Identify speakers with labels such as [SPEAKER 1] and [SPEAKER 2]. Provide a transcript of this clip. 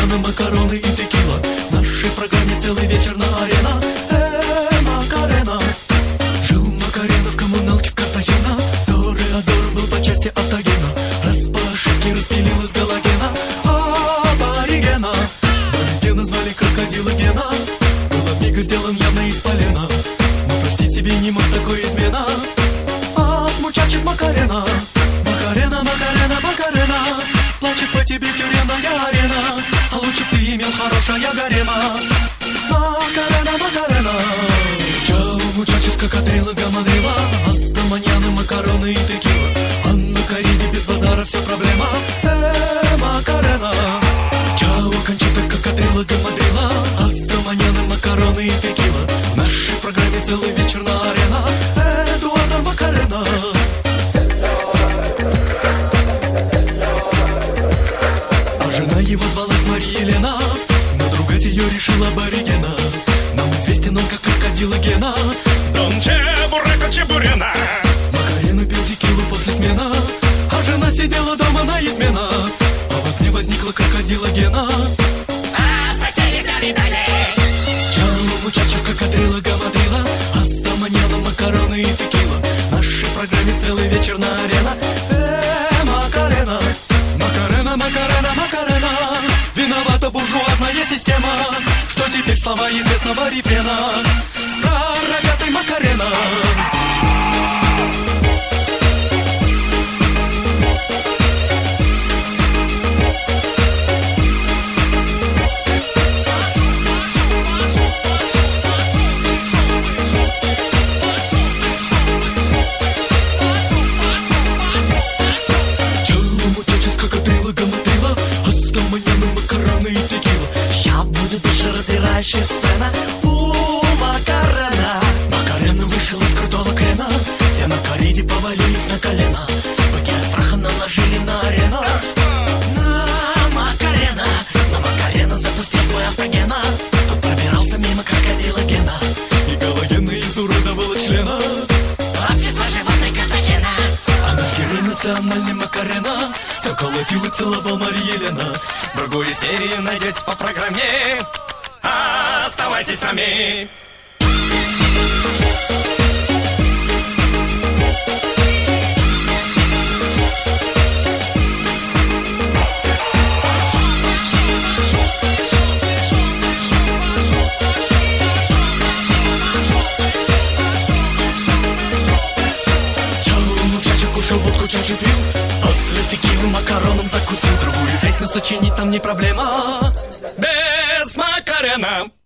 [SPEAKER 1] маньяна, макароны и текила. В нашей программе целый вечер на арена. Макарена. Жил Макарена в коммуналке в Картахена. Тореадор был по части автогена. Раз по ошибке распилил из галогена аборигена. Аборигена звали крокодила Гена. Был от мига сделан явно из полена. Но простить себе не мог такой измена. От мучачес Макарена. Макарена, Макарена, Макарена. Плачет по тебе тюремная арена. А лучше б ты имел хорошая гарема. Макарена, Макарена. Чао, мучачес, кокодрила, гамадрила. Аста, маньяна, макароны и текила. А на кориде без базара вся проблема. Макарена. Чао, кончита, кокодрила, гамадрила. Аста, маньяна, макароны и текила. В нашей программе целый вечер на арена. Эдуарда Макарена. Жена его звалась Мария Елена, но другать ее решила аборигена. Нам известен он как крокодила Гена.
[SPEAKER 2] Дон Чебурека Чебурена.
[SPEAKER 1] Макарена пил текилу после смена, а жена сидела дома на измена. А в окне возникла крокодила Гена.
[SPEAKER 3] А соседи все видали.
[SPEAKER 1] Чао, мучачес, крокодрила, гамадрила. Аста, маньяна, макароны и текила. В нашей программе целый вечер на арена. Макарена. Макарена, Макарена, Макарена. Виновата буржуазная система, что теперь слова известного рефрена. Рогатый Макарена. Разбирающая сцена у Макарена. Макарена вышел из крутого крена. Все на кориде повалились на колено. Быки от страха наложили на арену. На Макарена запустил свой автогена. Тот пробирался мимо крокодила Гена. И галогена изуродовала члена
[SPEAKER 3] Общество животных Картахена.
[SPEAKER 1] А наш герой национальный Макарена все колотил и целовал Мария Елена.
[SPEAKER 2] Другую серию найдете по программе. Оставайтесь с нами.
[SPEAKER 1] Чао, мучача, кушал водку, чачу пил. После текилы макароном закусил. Другую песню сочинить нам не проблема.
[SPEAKER 2] Без Макарена.